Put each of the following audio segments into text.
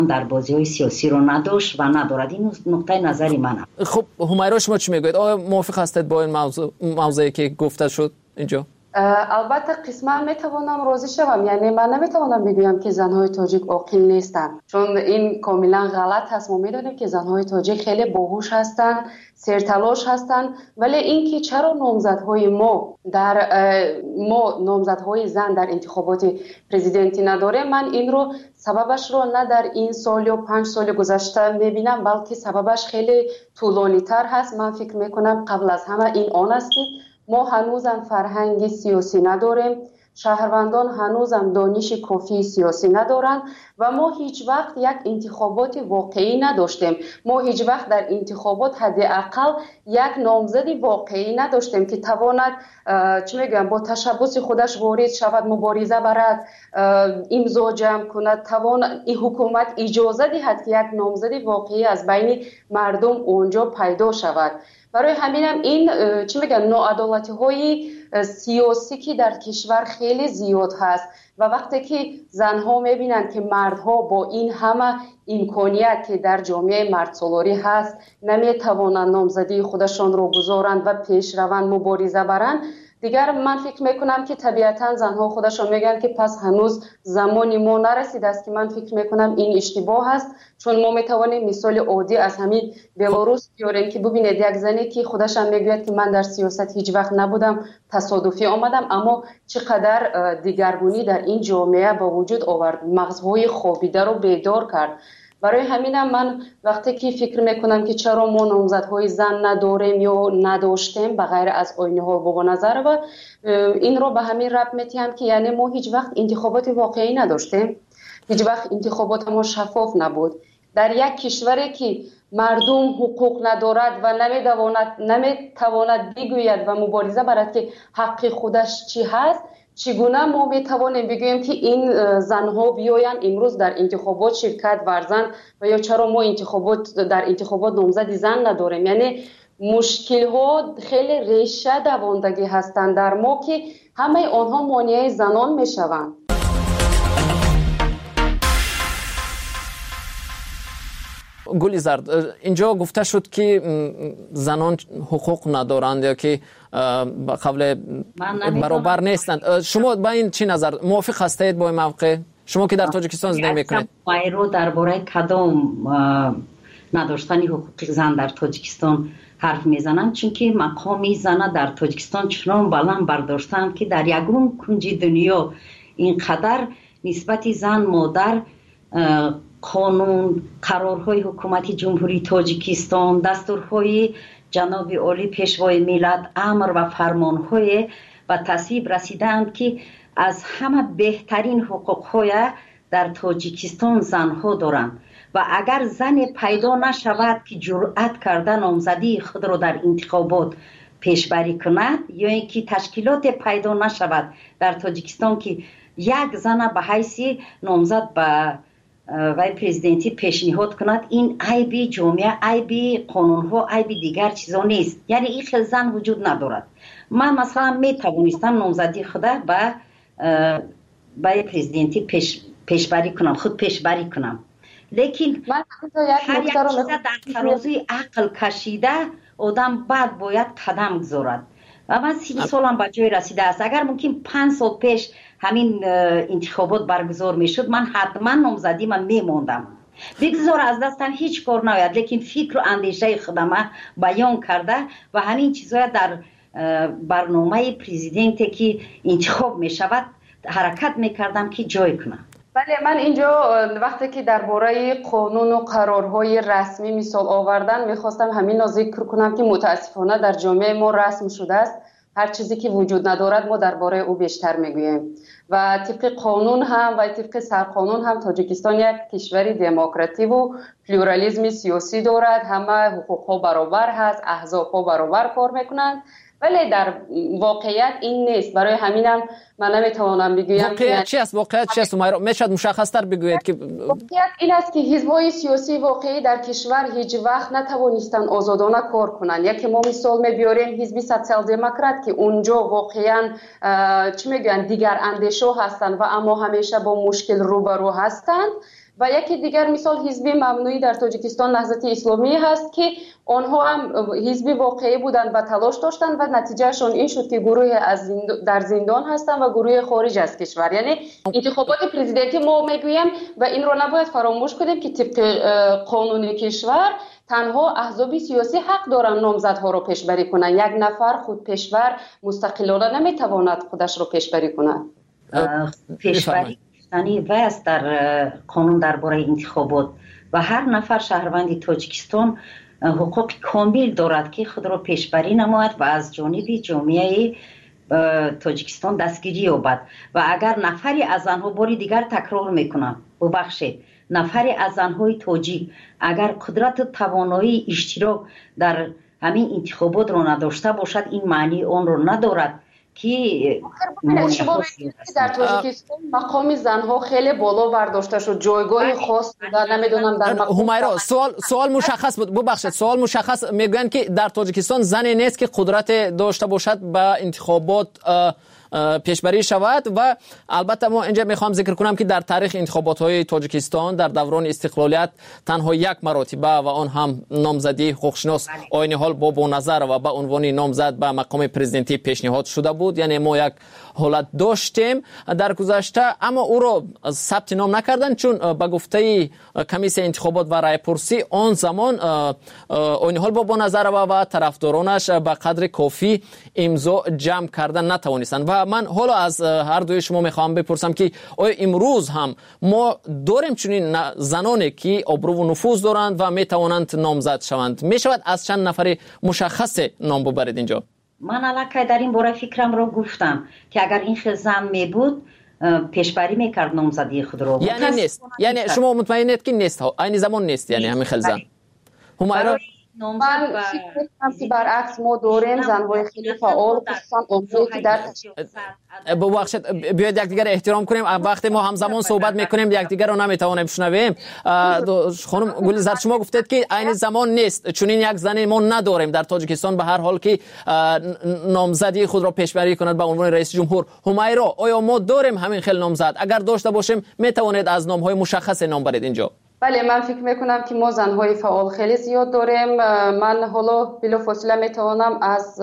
در بازی‌های سیاسی رو نداشت و ندارد. این نقطه نظری منه. خب همیرا شما چی میگوید؟ آیا موافق هستید با این موضوعی که گفته شد اینجا؟ البته قسما میتوانم راضی شوم، یعنی من نمیتوانم بگویم که زنهای تاجیک عاقل نیستند، چون این کاملا غلط هست. ما میدونیم که زنهای تاجیک خیلی باهوش هستند، سرتلاش هستند، ولی اینکه چرا نامزدهای ما نامزدهای زن در انتخابات پرزیدنتی نداریم، من این رو سببش رو نه در این سال یا 5 سال گذشته میبینم، بلکه سببش خیلی طولانی تر هست. من فکر میکنم قبل از همه این آن است که ما هنوزم فرهنگ سیاسی نداریم، شهروندان هنوزم دانش کافی سیاسی ندارن و ما هیچ وقت یک انتخابات واقعی نداشتیم. ما هیچ وقت در انتخابات حداقل یک نامزد واقعی نداشتیم که تواند با تشبث خودش وارد شود، مبارزه برد، امضا جمع کند، این حکومت اجازه دهد که یک نامزد واقعی از بین مردم اونجا پیدا شود. برای همینم این ناعدالتی های سیاسی که در کشور خیلی زیاد هست و وقتی که زنها میبینند که مردها با این همه امکانیت که در جامعه مردسالاری هست نمیتوانند نامزدی خودشان رو گذارند و پیش روند، مبارزه برند، دیگر من فکر میکنم که طبیعتا زنها خودشان میگن که پس هنوز زمانی ما نرسیده است، که من فکر میکنم این اشتباه است. چون ما میتوانیم مثال عادی از همین بلاروس بیاریم که ببینید یک زنی که خودشان میگوید که من در سیاست هیچ وقت نبودم، تصادفی آمدم، اما چقدر دیگرگونی در این جامعه با وجود آورد، مغزهای خوابیده رو بیدار کرد. برای همینم من وقتی که فکر میکنم که چرا ما نامزدهای زن نداریم یا نداشتیم بغیر از آینه ها با نظر و این رو به همین ربط میتیم که یعنی ما هیچ وقت انتخابات واقعی نداشتیم، هیچ وقت انتخابات ما شفاف نبود. در یک کشوری که مردم حقوق ندارد و نمیتواند بگوید و مبارزه برد که حق خودش چی هست، چگونه ما میتوانیم بگوییم که این زنها بیاین امروز در انتخابات شرکت ورزند و یا چرا ما در انتخابات نامزد زن نداریم؟ یعنی مشکل ها خیلی ریشه دواندگی هستند در ما که همه آنها مانع زنان میشوند. گلی زرد، اینجا گفته شد که زنان حقوق ندارند یا که قبل برابر نیستند. شما با این چی نظر موافق هستید با این موقع؟ شما که در تاجیکستان زندگی میکنید. رو درباره کدام نداشتن حقوق زن در تاجیکستان حرف میزنم، چون که مقام زن در تاجیکستان چنان بلند برداشتن که در یگون کنج دنیا اینقدر نسبت زن مادر قانون، قرارهای حکومت جمهوری تاجیکستان، دستورهای جناب عالی پیشوای ملت، امر و فرمانهای و تصویب رسیدند که از همه بهترین حقوقهای در تاجیکستان زنها دارند و اگر زن پیدا نشود که جرأت کرده نامزدی خود را در انتخابات پیشبری کند یا اینکه تشکیلات پیدا نشود در تاجیکستان که یک زن به حیث نامزد به وای پرزیدنتی پیشنهاد کند، این عیبی جامعه، عیبی قانونها، عیبی دیگر چیزا نیست. یعنی این خیلی زن وجود ندارد. من مثلا می توانستم نامزدی خود به وای پرزیدنتی پیشبری کنم، خود پیشبری کنم، لیکن هر یک چیز در ترازوی عقل کشیده آدم بعد باید قدم گذارد و من 30 سالم به جای رسیده است. اگر ممکن 5 سال پیش همین انتخابات برگزار می شد، من حتما نامزدی من می موندم. بگذار از دستم هیچ کار ناید، لیکن فکر و اندیشه خودم بیان کرده و همین چیزها در برنامه پرزیدنتی که انتخاب می شود حرکت می کردم که جای کنم. بله، من اینجا وقتی که درباره قانون و قرارهای رسمی مثال آوردن میخواستم همین را ذکر کنم که متاسفانه در جامعه ما رسم شده است هر چیزی که وجود ندارد ما درباره او بیشتر میگوییم و طبق قانون هم و طبق سرقانون هم تاجیکستان یک کشور دموکراتی و پلورالیسم سیاسی دارد، همه حقوقها برابر هست، احزابها برابر کار میکنند، ولی در واقعیت این نیست. برای همینم من نمیتوانم بگویم واقعیت چی است. واقعیت چی است؟ میشد مشخص‌تر بگویید که واقعیت این است که حزب‌های سیاسی واقعی در کشور هیچ وقت نتوانستند آزادانه کار کنند. یکی ما مثال می‌بریم حزب سوسیال دموکرات که اونجا واقعاً دیگر اندیشه هستند و اما همیشه با مشکل روبرو هستند و یکی دیگر مثال حزب ممنوعی در تاجیکستان نهضت اسلامی هست که آنها هم حزب واقعی بودند و تلاش داشتند و نتیجهشون این شد که گروه در زندان هستند و گروه خارج از کشور. یعنی انتخابات پرزیدنتی ما میگویم و این رو نباید فراموش کنیم که طبق قانون کشور تنها احزاب سیاسی حق دارن نامزدها رو پیشبری کنن. یک نفر خود پیشور مستقلانه نمیتواند خودش رو پیشبری کند. پیشبری است در قانون درباره انتخابات و هر نفر شهروند تاجیکستان حقوق کامل دارد که خود را پیشبری نماید و از جانب جامعه تاجیکستان دستگیری یابد. و اگر نفری از آنها باری دیگر تکرار میکنم ببخشید، نفری از آنهای تاجیک اگر قدرت و توانایی اشتراک در همین انتخابات را نداشته باشد این معنی آن را ندارد که در تاجیکستان مقام زنها خیلی بالا برداشته شد، جایگاه خاص بوده. نمیدونم در همیرا سوال مشخص بود. ببخشید سوال مشخص میگن که در تاجیکستان زنی نیست که قدرت داشته باشد به انتخابات پیشبری شود. و البته ما اینجا میخوام ذکر کنم که در تاریخ انتخابات های تاجیکستان در دوران استقلالیت تنها یک مرتبه و آن هم نامزدی حقوقشناس آیین حال بابا نظر و به عنوان نامزد به مقام پرزیدنتی پیشنهاد شده بود. یعنی ما یک حالت داشتیم در گذشته، اما او را ثبت نام نکردند چون به گفته کمیسیون انتخابات و رای پرسی آن زمان آیین حال بابا نظر و طرفدارانش به قدر کافی امضا جمع کردن نتوانستند. و من حالا از هر دوی شما میخوام بپرسم که آیا امروز هم ما داریم چنین زنانی که آبرو و نفوذ دارند و میتوانند نامزد شوند؟ میشود از چند نفر مشخص نام ببرید اینجا؟ من الکی در این باره فکرم رو گفتم که اگر این زن می بود پیشبری میکرد نامزدی خود رو. یعنی نیست، یعنی شما مطمئنید که نیست ها این زمان نیست، یعنی همین خلزن همیرا؟ من فکر میکنم که برعکس ما داریم زنهای خیلی فعال خصوصا اونهایی که در ببخشید بیاید یکدیگر احترام کنیم. وقتی ما همزمان صحبت میکنیم یکدیگر رو نمیتوانیم بشنویم. خانم گلزار شما گفتید که این زمان نیست چون این یک زنی ما نداریم در تاجیکستان به هر حال که نامزدی خود را پیشبری کند به عنوان رئیس جمهور. همیرا آیا ما داریم همین خیل نامزد؟ اگر داشته باشیم میتوانید از نامهای مشخص نام برید اینجا؟ بله من فکر میکنم که ما زنهای فعال خیلی زیاد داریم. من حالا بلافاصله میتوانم از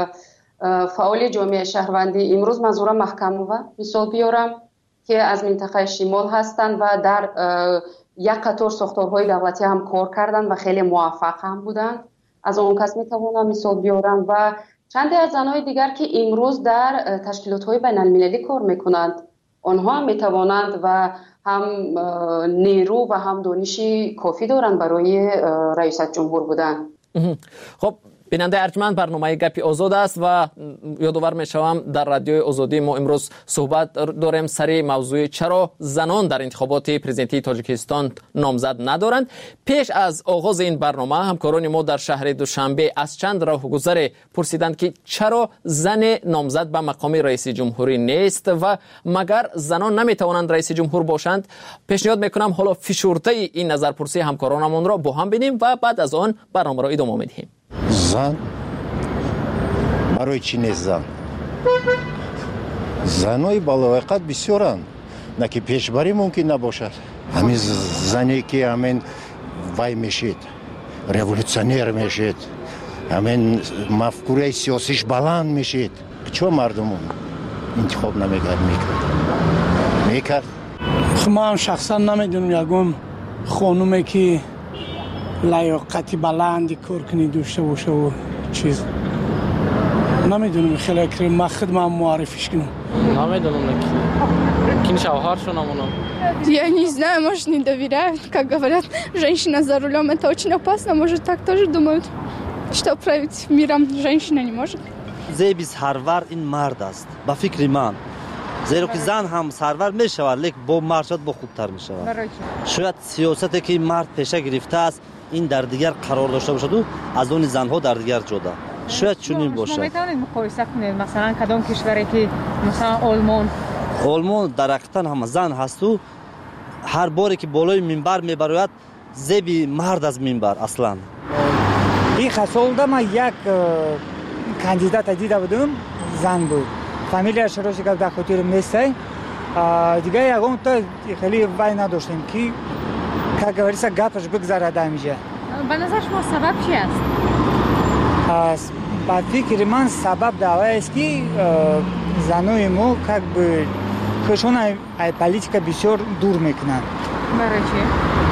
فعال جامعه شهروندی امروز منظورم محکموه مثال بیارم که از منطقه شمال هستند و در یک قطار ساختارهای دولتی هم کار کردند و خیلی موفق هم بودند. از اون کس میتوانم مثال بیارم و چندی از زنهای دیگر که امروز در تشکیلات‌های بین‌المللی کار میکنند. آنها هم میتوانند و هم نیرو و هم دانشی کافی دارند برای رئیس جمهور بودن. خب بیننده ارجمند برنامه گپی آزاد است و یادآور میشوم در رادیوی آزادی ما امروز صحبت داریم سر موضوع چرا زنان در انتخابات پرزیدنتی تاجیکستان نامزد ندارند. پیش از آغاز این برنامه همکاران ما در شهر دوشنبه از چند راهگذر پرسیدند که چرا زن نامزد به مقام رئیس جمهوری نیست و مگر زنان نمیتوانند رئیس جمهور باشند. پیشنهاد میکنم حالا فشرده این نظرپرسی همکارانمون را با هم ببینیم و بعد از آن برنامه را ادامه میدیم. زن برای چی نیست زنهای بالایقت بسیارند نه که پیشبری ممکن نباشد. همین زنی که همین وای میشید ریولوشنر میشید همین مفکوره سیاسیش بلند میشید چه مردمون انتخاب میکرد. ما هم شخصا نمیدونم یکم خانومی که لیاقتی بلندی کار کنی داشته باشه و چیز نمیدونم خیلی که ما خودم معرفیش کنم نمیدونم кин шавҳаршон амонам. Я не знаю, может, не доверяют. Как говорят, женщина за рулем это очень опасно. Может, так тоже думают, что править миром женщина не может. زیبی سرور این مرد است با فکر من، زیرا که زن هم سرور می شود لیک با مرد شد با خوبتر می شود. شاید سیاستی که این مرد پیشه گرفته است این در دیگر قرار داشته باشد و از اون زنها در دیگر جدا شاید چنین باشد. شما میتونید مقایسه کنید مثلا کدام کشوری که مثلا آلمان در حقیقت هم زن هست و هر باری که بالای منبر میبراید زیبی مرد از منبر اصلا. این خسالده من یک کاندیدات دیده بودم زن بود فامیلیش روشی که در خاطر میسته دیگه یکم تا خیلی وای نداشتیم که که говорится گپش بگذره میشه. به نظر شما سبب چی است؟ با فکر من سبب دعوی است که زنای ما как бы خودشون از پالیتیکا بسیار دور میکنن. برای چی؟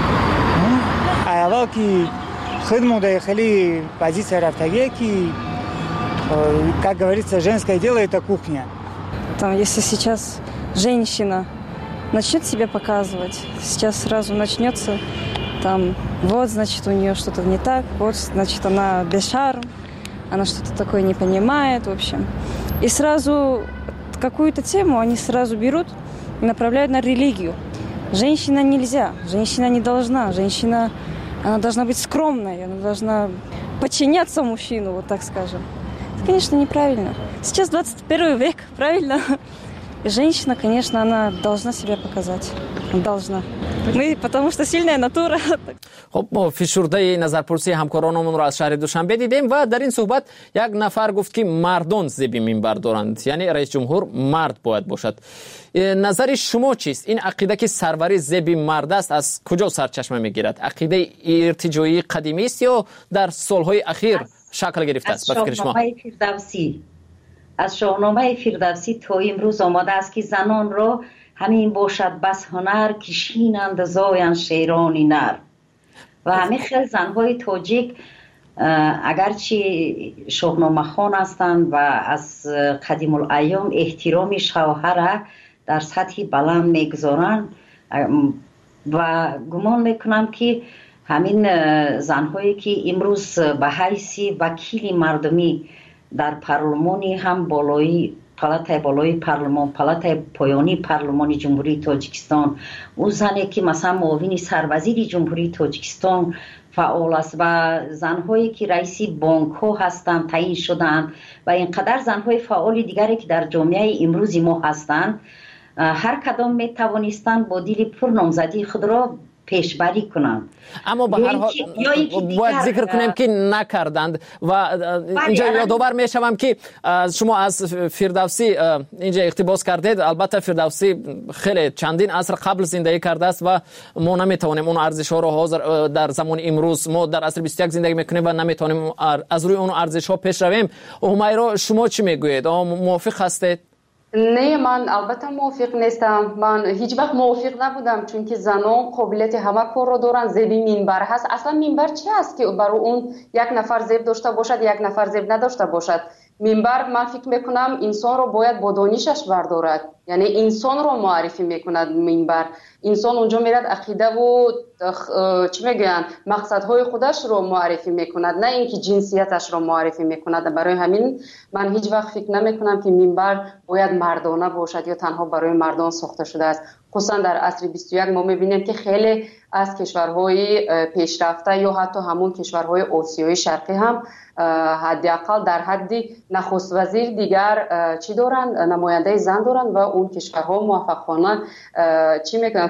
اول که خود خیلی позиция رفتگی که как говорится женское дело это кухня. Там, если сейчас женщина начнет себя показывать, сейчас сразу начнется там, вот, значит, у нее что-то не так, вот, значит, она без шарм, она что-то такое не понимает, в общем. И сразу какую-то тему они сразу берут и направляют на религию. Женщина нельзя, женщина не должна, женщина, она должна быть скромной, она должна подчиняться мужчину, вот так скажем. Это, конечно, неправильно. Сейчас 21 век, правильно? И женщина, конечно, она должна себя показать. Должна. Мы, потому что сильная натура. خب ما فشرده نظرپرسی همکارانمون رو از شهر دوشنبه دیدیم و در این صحبت یک نفر گفت که مردان زیبی منبر دارند، یعنی رئیس جمهور مرد باید باشد. نظر شما چیست؟ این عقیده که سروری زیبی مرد است از کجا سرچشمه میگیرد؟ عقیده ارتجاعی قدیمی است یا در سالهای اخیر شکل گرفته است؟ از شاهنامه فردوسی تا امروز آماده است که زنان را همین باشد بس هنر که شینند زاین شیرانی نر. و همه خیلی زنهای تاجیک اگرچه شاهنامه خوان هستند و از قدیم الایام احترام شوهر در سطح بلند میگذارند و گمان میکنم که همین زنهایی که امروز به حیث وکیل مردمی در پارلمانی هم بالایی پالاتای بالای پارلمان، پالاتای پایانی پارلمان جمهوری تاجیکستان، او زنی که مثلا معاون سروزیر جمهوری تاجیکستان فعال است و زنهایی که رئیس بانک ها هستند تعیین شدند و اینقدر زنهای فعال دیگری که در جامعه امروز ما هستند، هر کدام می توانستند با دل پر نامزدی خود را پیشبری کنند. اما به هر حال باید ذکر کنیم که نکردند و اینجا یادآور میشوم که شما از فردوسی اینجا اقتباس کردید. البته فردوسی خیلی چندین عصر قبل زندگی کرده است و ما نمیتوانیم اون ارزش ها رو حاضر در زمان امروز، ما در عصر 21 زندگی میکنیم و نمیتوانیم از روی اون ارزش ها پیش رویم. همیرا شما چی میگویید؟ موافق هستید؟ نه، من البته موافق نیستم. من هیچ وقت موافق نبودم، چون که زنان قابلیت همه کار رو دارن. زیبی منبر هست. اصلا منبر چی است که برای اون یک نفر زیب داشته باشد، یک نفر زیب نداشته باشد؟ منبر من فکر میکنم انسان رو باید با دانشش بردارد، یعنی انسان رو معرفی میکند. منبر انسان اونجا میرد عقیده و چی میگن مقصدهای خودش رو معرفی میکند، نه اینکه جنسیتش رو معرفی میکند. برای همین من هیچ وقت فکر نمیکنم که منبر باید مردانه باشد یا تنها برای مردان ساخته شده است. خصوصا در عصر 21 ما میبینیم که خیلی از کشورهای پیشرفته یا حتی همون کشورهای آسیای شرقی هم حداقل در حد نخست وزیر دیگر چی دارن، نماینده زن دارن و اون کشورها موفقانه چی میکنن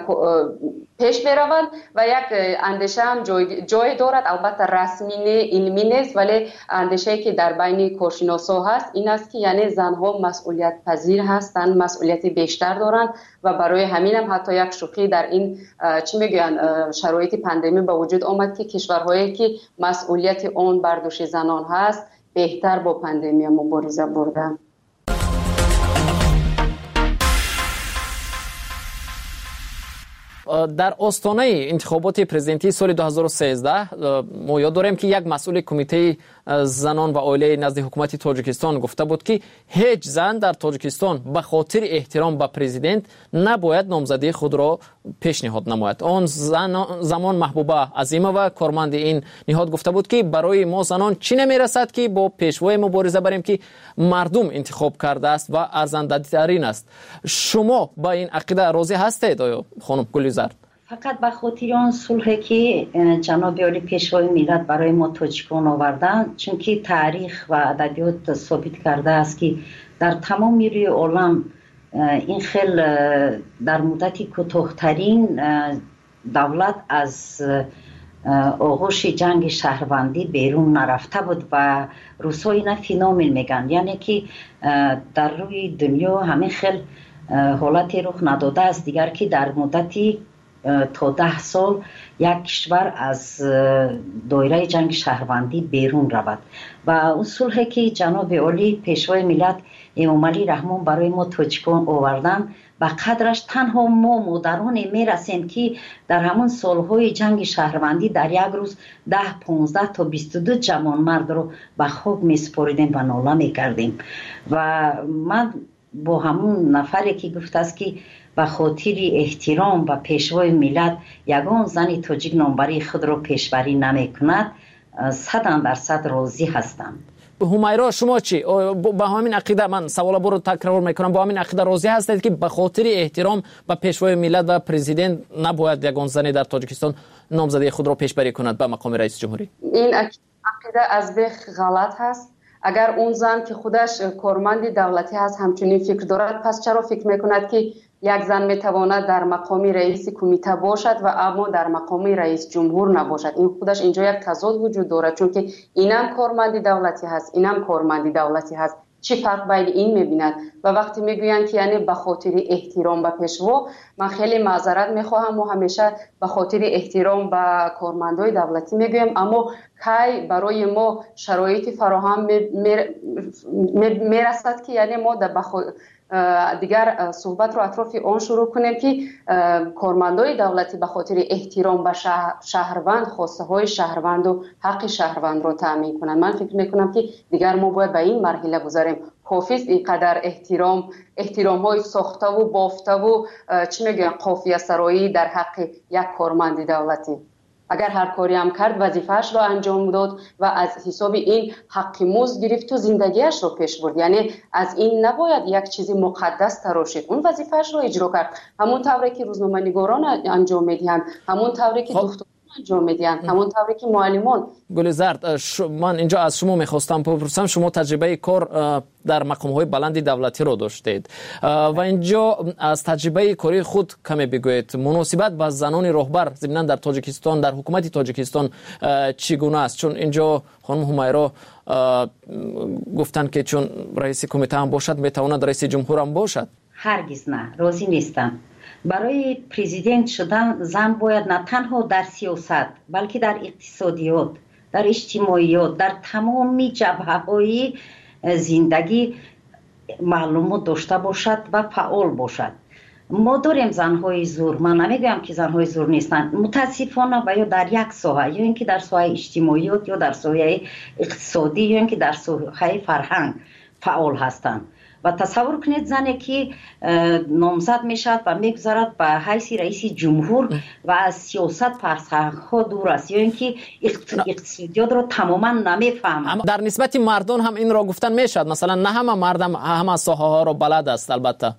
پیش میروند و یک اندیشه هم جای دارد. البته رسمی علمی نیست، ولی اندیشه که در بین کارشناسا هست این است که یعنی زنها مسئولیت پذیر هستند، مسئولیت بیشتر دارند و برای همین هم حتی یک شوخی در این چی میگن شرایط پاندمی به وجود آمد که کشورهایی که مسئولیت اون بر دوش زنان هست بهتر با پاندمی مبارزه بردن. در آستانه انتخابات پرزیدنتی سال 2013 ما یاد داریم که یک مسئول کمیته زنان و عائله نزد حکومت تاجیکستان گفته بود که هیچ زن در تاجیکستان به خاطر احترام به پرزیدنت نباید نامزدی خود را پیشنهاد نماید. آن زمان محبوبه عظیمه و کارمند این نهاد گفته بود که برای ما زنان چی نمیرسد که با پیشوای مبارزه بریم که مردم انتخاب کرده است و ارزنده ترین است. شما با این عقیده راضی هستید آیا خانم گلیزر؟ فقط به خاطر آن صلحی که جناب عالی پیشوای ملت برای ما تاجیکان آوردن، چون که تاریخ و ادبیات ثابت کرده است که در تمام روی عالم این خیل در مدت کوتاه‌ترین دولت از آغوش جنگ شهروندی بیرون نرفته بود و روس‌ها اینا فینومن میگن، یعنی که در روی دنیا همه خیل حالتی رخ نداده است دیگر که در مدتی تا 10 سال یک کشور از دایره جنگ شهروندی بیرون رود و اون صلحی که جناب عالی پیشوای ملت امام علی رحمان برای ما تاجیکان آوردن و قدرش تنها ما مادران میرسیم که در همون سالهای جنگ شهروندی در یک روز 10 15 تا 22 جوان مرد رو به خاک میسپاریدیم و ناله میکردیم و من با همون نفری که گفت است که به خاطر احترام و پیشوای ملت یگان زن تاجیک نامبری خود را پیشبری نمی کند 100% راضی هستم. همیرا شما چی؟ با همین عقیده من سوال برو تکرار میکنم، با همین عقیده راضی هستید که به خاطر احترام به پیشوای ملت و پرزیدنت نباید یگان زن در تاجیکستان نامزدی خود را پیشبری کند به مقام رئیس جمهوری؟ این عقیده از بیخ غلط هست. اگر اون زن که خودش کارمند دولتی هست همچنین فکر دارد، پس چرا فکر میکند که یک زن میتواند در مقام رئیس کمیته باشد و اما در مقام رئیس جمهور نباشد؟ این خودش اینجا یک تضاد وجود دارد، چون که اینم کارمند دولتی هست اینم کارمند دولتی هست. چی فرق بین این میبیند؟ و وقتی میگویند که یعنی به خاطر احترام به پیشوا، من خیلی معذرت میخواهم و همیشه به خاطر احترام به کارمندای دولتی میگویم، اما کی برای ما شرایط فراهم میرسد که یعنی ما دیگر صحبت رو اطراف آن شروع کنیم که کارمندای دولتی به خاطر احترام به شهروند خواسته های شهروند و حق شهروند رو تامین کنند. من فکر میکنم که دیگر ما باید به این مرحله گذاریم. حافظ اینقدر احترام های ساخته و بافته و چی میگن قافیه سرایی در حق یک کارمند دولتی. اگر هر کاری هم کرد وظیفه‌اش را انجام داد و از حساب این حق مزد گرفت و زندگیش را پیش برد، یعنی از این نباید یک چیزی مقدس تراشید. اون وظیفه‌اش را اجرا کرد، همون طوری که روزنامه‌نگاران انجام میدهند، همون طوری که دکتران انجام میدهند، همون طوری که معلمان. گلزرد، من اینجا از شما میخواستم بپرسم، شما تجربه کار در مقام‌های بلند دولتی رو داشتید و اینجا از تجربه کاری خود کمی بگویید. مناسبت با زنان راهبر ضمن در تاجیکستان، در حکومت تاجیکستان چگونه است؟ چون اینجا خانم همیرا گفتن که چون رئیس کمیته هم باشد میتواند رئیس جمهور هم باشد. هرگز نه، راضی نیستم. برای پرزیدنت شدن زن باید نه تنها در سیاست بلکه در اقتصادیات، در اجتماعیات، در تمامی جبهه‌های زندگی معلومات داشته باشد و فعال باشد. ما داریم زنهای زور، من نمیگم که زنهای زور نیستند، متاسفانه و یا در یک ساحه، یا اینکه در ساحه اجتماعیات یا در ساحه اقتصادی یا اینکه در ساحه فرهنگ فعال هستند. و تصور کنید زنی که نامزد میشد و میگذارد به حیث رئیس جمهور و از سیاست فرسخ‌ها دور است، یا اینکه اقتصادیات رو تماما نمیفهمد. در نسبت مردان هم این را گفتن میشد، مثلا نه همه مردم همه ساحه ها رو بلد است. البته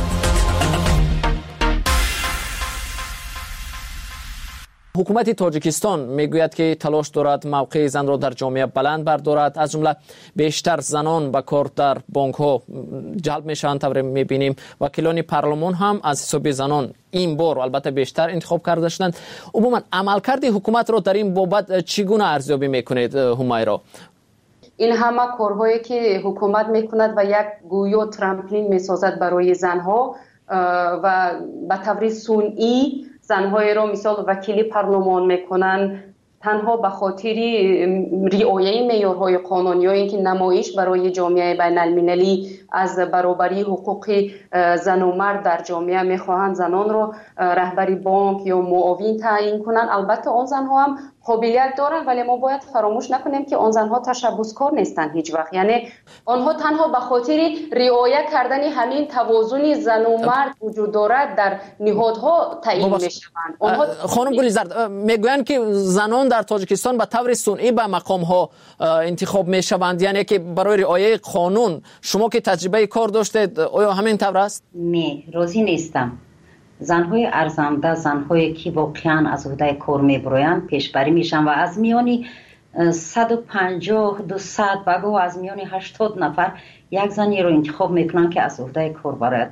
حکومت تاجیکستان میگوید که تلاش دارد موقع زن را در جامعه بلند بردارد، از جمله بیشتر زنان به کار در بانک ها جلب میشن. طور میبینیم وکیلان پارلمان هم از حساب زنان این بار البته بیشتر انتخاب کرده شدند. عموما عملکرد حکومت را در این بابت چگونه ارزیابی میکنید همیرا؟ این همه کارهایی که حکومت میکند و یک گویا ترامپلین میسازد برای زنها و به طور صنعی زنهای را مثال وکیلی پارلمان میکنن تنها به خاطر رعایت معیارهای قانونی، اینکه نمایش برای جامعه بین المللی از برابری حقوق زن و مرد در جامعه میخواهند زنان را رهبری بانک یا معاون تعیین کنند. البته آن زنها هم قابلیت دارن، ولی ما باید فراموش نکنیم که آن زنها تشبثکار نیستند هیچ وقت. یعنی آنها تنها به خاطر رعایت کردن همین توازن زن و مرد وجود دارد در نهادها تعیین میشوند. خانم گلیزرد میگویند که زنان در تاجیکستان به طور صنعی به مقام ها انتخاب میشوند، یعنی که برای رعایت قانون. شما که تجربه کار داشتید آیا همین طور است؟ نه، راضی نیستم. زنهای ارزنده، زنهایی که واقعا از عهده کار میبرویند پیشبری میشن و از میانی 150 200 و گاه از میانی 80 نفر یک زنی رو انتخاب میکنن که از عهده کار برد.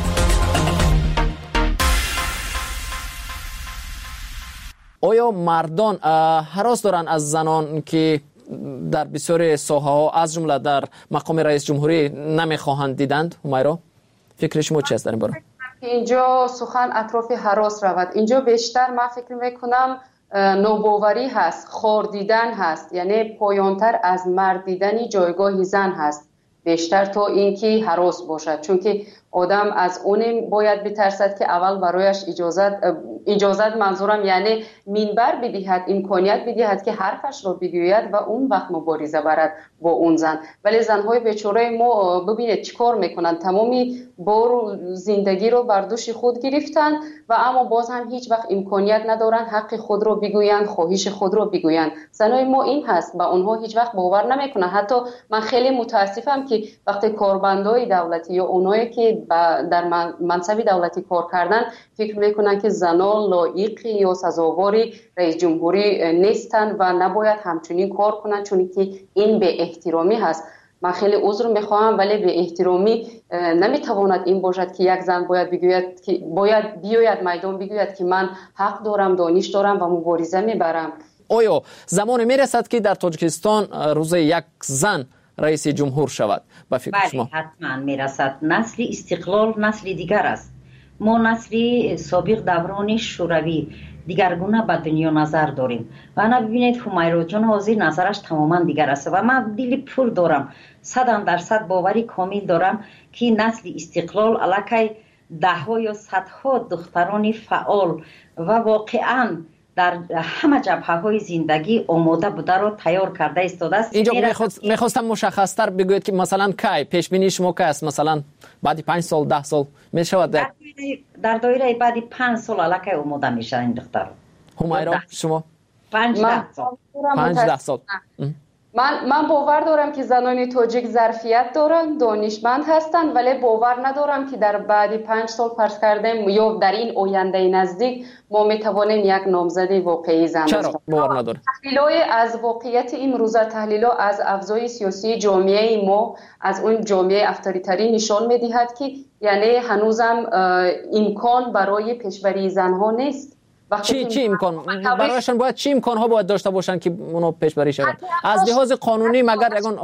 آیا مردان هراس دارن از زنان که در بسیار ساحه ها از جمله در مقام رئیس جمهوری نمیخواهند دیدند؟ همیرا فکر شما چی است در این باره؟ اینجا سخن اطراف هراس رود. اینجا بیشتر من فکر میکنم نوباوری هست، خور دیدن هست، یعنی پایانتر از مرد دیدنی جایگاه زن هست بیشتر تا اینکه هراس باشد، چون که آدم از اون باید بترسد که اول برایش اجازت منظورم یعنی منبر بدهد، امکانیت بدهد که حرفش رو بگوید و اون وقت مبارزه برد با اون زن. ولی زنهای بیچاره ما ببینید چیکار میکنن، تمامی بار زندگی رو بر دوش خود گرفتن و اما باز هم هیچ وقت امکانیت ندارن حق خود رو بگویند، خواهش خود رو بگویند. زنهای ما این هست و اونها هیچ وقت باور نمیکنن. حتی من خیلی متاسفم که وقتی کارمندای دولتی یا اونایی که در منصب دولتی کار کردن فکر میکنن که زنان لایق یا سزاواری رئیس جمهوری نیستن و نباید همچنین کار کنن، چون که این به احترامی هست. من خیلی عذر میخواهم ولی به احترامی نمیتواند این باشد که یک زن باید بگوید که باید بیاید میدان بگوید که من حق دارم، دانش دارم و مبارزه میبرم. آیا زمان میرسد که در تاجیکستان روز یک زن رئیس جمهور شود؟ به فکر شما؟ بله حتما میرسد. نسل استقلال نسل دیگر است. ما نسل سابق دوران شوروی دیگرگونه به دنیا نظر داریم و انا ببینید همیرا جان حاضر نظرش تماما دیگر است و من دل پر دارم، 100% باوری کامل دارم که نسل استقلال علاکه دهها یا صدها دختران فعال و واقعا در همه جبهه‌های زندگی آماده بوده رو تیار کرده ایستاده است. اینجا میخواستم مشخص‌تر بگویید که مثلا کی پیش بینی شما که است، مثلا بعد 5 سال 10 سال میشود در دایره بعد 5 سال علاقه آماده میشن این دختر. همیرا شما 5 سال من باور دارم که زنان تاجیک ظرفیت دارن، دانشمند هستن، ولی باور ندارم که در بعد 5 سال فرض کردیم یا در این آینده نزدیک ما میتوانیم یک نامزد واقعی زن داشته باشیم. چرا باور نداریم؟ تحلیل‌های از واقعیت امروزه، تحلیل‌ها از افزای سیاسی جامعه ما، از اون جامعه اتوریتری نشان میدهد که یعنی هنوزم امکان برای پیشبری زنها نیست. چی امکان برایشان باید چی امکان‌ها باید داشته باشن که اونو پیشبری شود؟ از لحاظ قانونی مگر یگان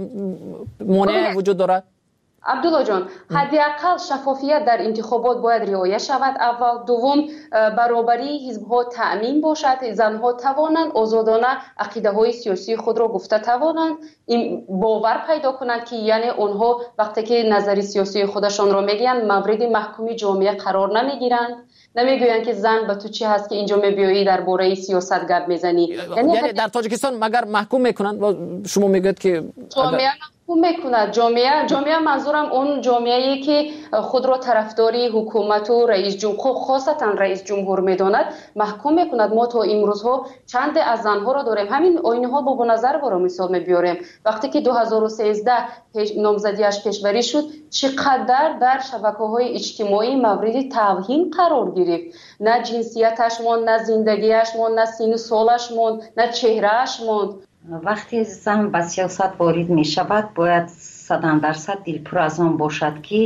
مانع وجود دارد؟ عبدالله جان، حداقل شفافیت در انتخابات باید رعایت شود. اول، دوم برابری حزب‌ها تأمین باشد، زنها توانند آزادانه عقیده‌های سیاسی خود را گفته توانند، این باور پیدا کنند که یعنی اونها وقتی که نظری سیاسی خودشان را میگن مورد محکومی جامعه قرار نمیگیرند، نمیگویند که زن به تو چی هست که اینجا میبیایی درباره سیاست گپ میزنی. یعنی در تاجیکستان مگر محکوم میکنند و شما میگید که جامعه محکوم میکند. جامعه منظورم اون جامعه‌ای که خود را طرفداری حکومت و رئیس جمهور خاصتا رئیس جمهور میداند محکوم میکند. ما تا امروزها چند از زنها را داریم. همین آینها با نظر برای مثال میبیاریم. وقتی که 2013 نامزدیش پیشبری شد چقدر در شبکه‌های اجتماعی مورد توهین قرار گرفت. نه جنسیتش ماند، نه زندگیش ماند، نه سن و سالش ماند، نه چهرهش ماند. وقتی زن به سیاست وارد می شود باید 100% دلپر از آن باشد که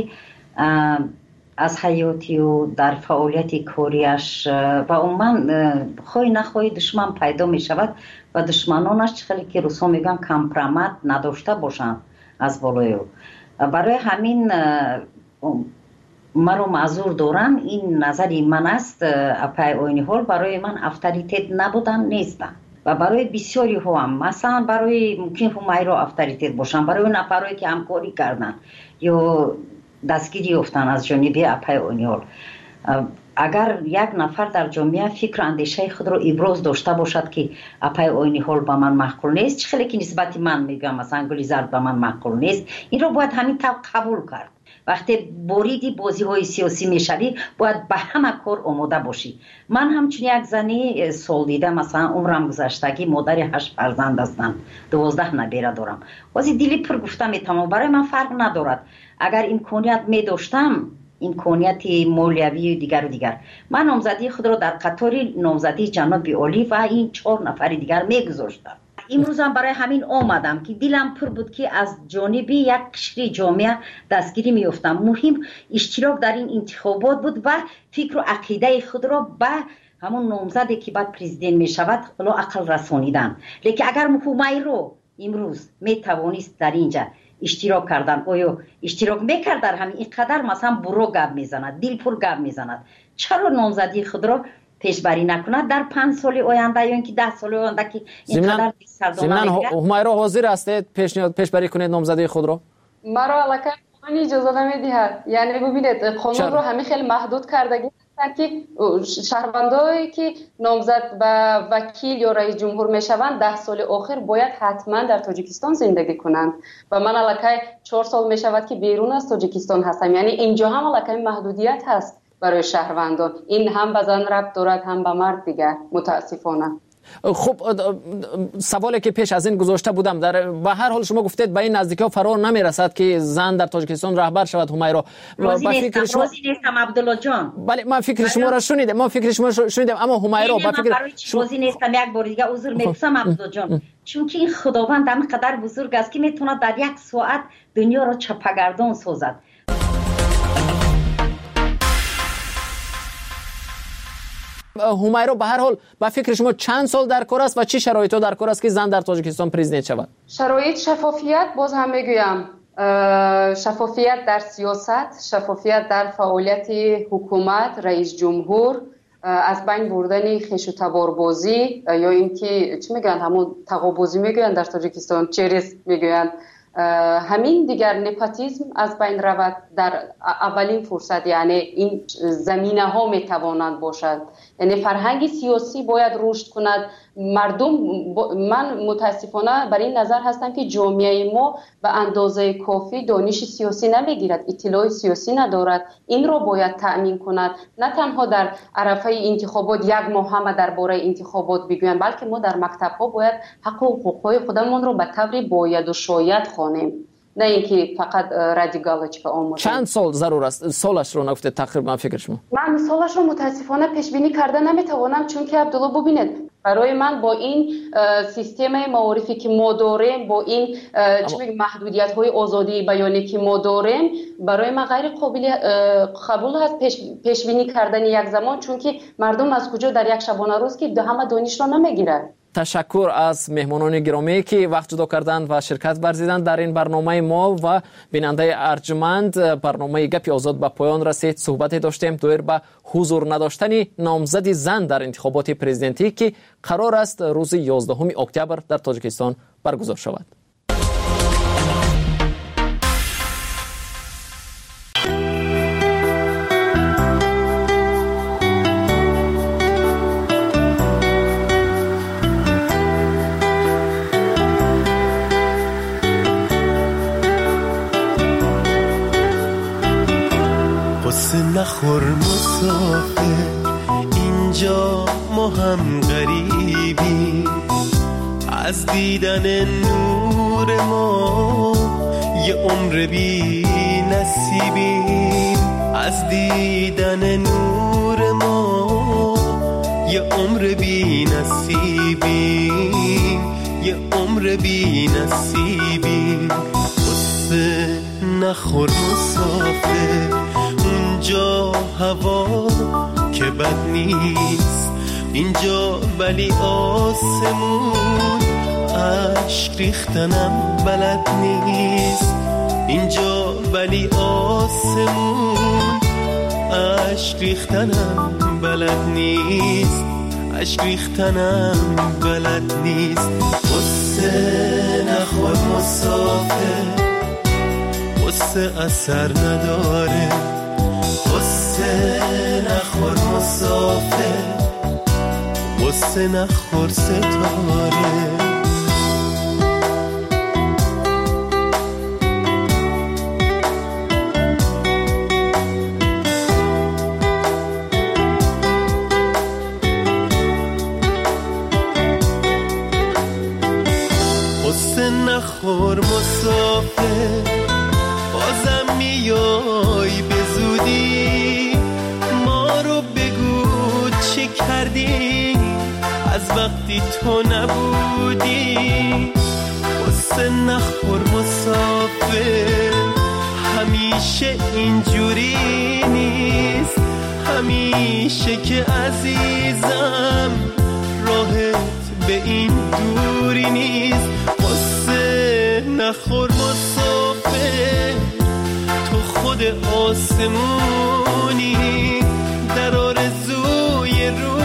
از حیاتی و در فعالیت کاریش و عموما خواهی نخواهی دشمن پیدا می شود و دشمنانش خیلی که روسا میگن کمپرامت نداشته باشند از بالای او. برای همین مرا معذور دارم، این نظری من است. پی آینی حال برای من اتوریته نبودن نیستن و برای بسیاری هم مثلا برای ممکن همیرا اتوریته باشن، برای نفرایی که همکاری کردن یا دستگیری یافتن از جانب پی آینی حال. اگر یک نفر در جامعه فکر اندیشه خود را ابراز داشته باشد که پی آینی حال به من معقول نیست، چه خیلی که نسبت من میگم مثلا گلیزارد به من معقول نیست، این را باید همین طور قبول کرد. وقتی بوریدی بازی های سیاسی میشوی باید به همه کار آماده باشی. من همچنین یک زنی سال دیده مثلا عمرم گذشتگی مادر 8 فرزند هستم، 12 نبیره دارم. واسه دلی پر گفتم میتونم برای من فرق ندارد. اگر امکانیت می داشتم، امکانیت مالیوی و دیگر من نامزدی خود را در قطار نامزدی جناب عالی و این 4 نفر دیگر میگذاشتم. امروز هم برای همین آمدم که دلم پر بود که از جانب یک قشر جامعه دستگیری میافتم. مهم اشتراک در این انتخابات بود و فکر و عقیده خود را به همون نامزدی که بعد پرزیدنت می شود عقل رسانیدن. لیکن اگر مفهومی رو امروز می توانست در اینجا اشتراک کردن آیا اشتراک میکرد در همین اینقدر مثلا برو گپ میزند دل پر گپ میزند چرا نامزدی خود را پیشبری نکند در 5 سال آینده یا اینکه 10 سال آینده که اینقدر سردانه میگیرد. همیرا حاضر هستید پیشبری کنید نامزدی خود را؟ مرا علاقه قانون اجازه نمیدهد. یعنی ببینید قانون رو همه خیلی محدود کردگی که شهروندایی که نامزد به وکیل یا رئیس جمهور میشوند 10 سال آخر باید حتما در تاجیکستان زندگی کنند و من علاقه 4 سال میشود که بیرون از تاجیکستان هستم. یعنی اینجا هم علاقه محدودیت هست برای شهروندان. این هم به زن ربط دارد هم به مرد دیگر متاسفانه. خب سوالی که پیش از این گذاشته بودم به هر حال شما گفتید به این نزدیکی ها فرار نمیرسد که زن در تاجیکستان رهبر شود همیرا. راضی نیستم عبدالله جان. بله من فکر شما را شنیدم اما همیرا با فکر راضی نیستم. یک بار دیگه عذر میخوام عبدالله جان چون که این خداوند همینقدر بزرگ است که میتونه در 1 ساعت دنیا را چپگردان سازد. همیرا به هر حال با فکر شما چند سال در کار است و چه شرایطی در کار است که زن در تاجیکستان پرزیدنت شود؟ شرایط شفافیت باز هم میگویم شفافیت در سیاست، شفافیت در فعالیت حکومت، رئیس جمهور، از بین بردن خیش و تباربازی یا اینکه چی میگن همون تقابوزی میگن در تاجیکستان چریس میگن همین دیگر نپاتیزم از بین رود در اولین فرصت. یعنی این زمینه ها میتوانند باشد. یعنی فرهنگ سیاسی باید رشد کند. مردم من متاسفانه بر این نظر هستم که جامعه ما به اندازه کافی دانش سیاسی نمیگیرد، اطلاع سیاسی ندارد. این را باید تأمین کند. نه تنها در عرفه انتخابات 1 ماه همه درباره انتخابات بگویند بلکه ما در مکتب ها باید حق و حقوق خودمون رو به طور باید و شاید خوانیم نه اینکه فقط رادیکالش به آموزش. چند سال ضرور است؟ سالش رو نگفته تقریبا فکر شما؟ من سالش رو متاسفانه پیش بینی کرده نمیتوانم چون که عبدالله ببینید برای من با این سیستم معارفی که ما داریم با این محدودیت های آزادی بیانی که ما داریم برای من غیر قابل قبول هست پیش بینی کردن یک زمان چون که مردم از کجا در یک شبانه روز که همه دانش را نمیگیرند. تشکر از مهمانان گرامی که وقت جدا کردند و شرکت ورزیدند در این برنامه ما و بیننده ارجمند. برنامه گپی آزاد به پایان رسید. صحبتی داشتیم دایر به حضور نداشتن نامزد زن در انتخابات پرزیدنتی که قرار است روز 11 اکتبر در تاجیکستان برگزار شود. نخور مسافر اینجا ما هم غریبی از دیدن نور ما یه عمر بی نصیبی از دیدن نور ما یه عمر بی نصیبی یه عمر بی نصیبی قصه نخور مسافر اونجا هوا که بد نیست اینجا ولی آسمون عشق ریختنم بلد نیست اینجا ولی آسمون عشق ریختنم بلد نیست عشق ریختنم بلد نیست قصه نخور مسافر قصه اثر نداره قصه نخور مسافر قصه نخور ستاره قصه نخور مسافر بازم میای به زودی ما رو بگو چه کردی از وقتی تو نبودی قصه نخور مسافر همیشه اینجوری نیست همیشه که عزیزم راحت به این دوری نیست قصه نخور مسافر خود آسمونی در آرزوی رو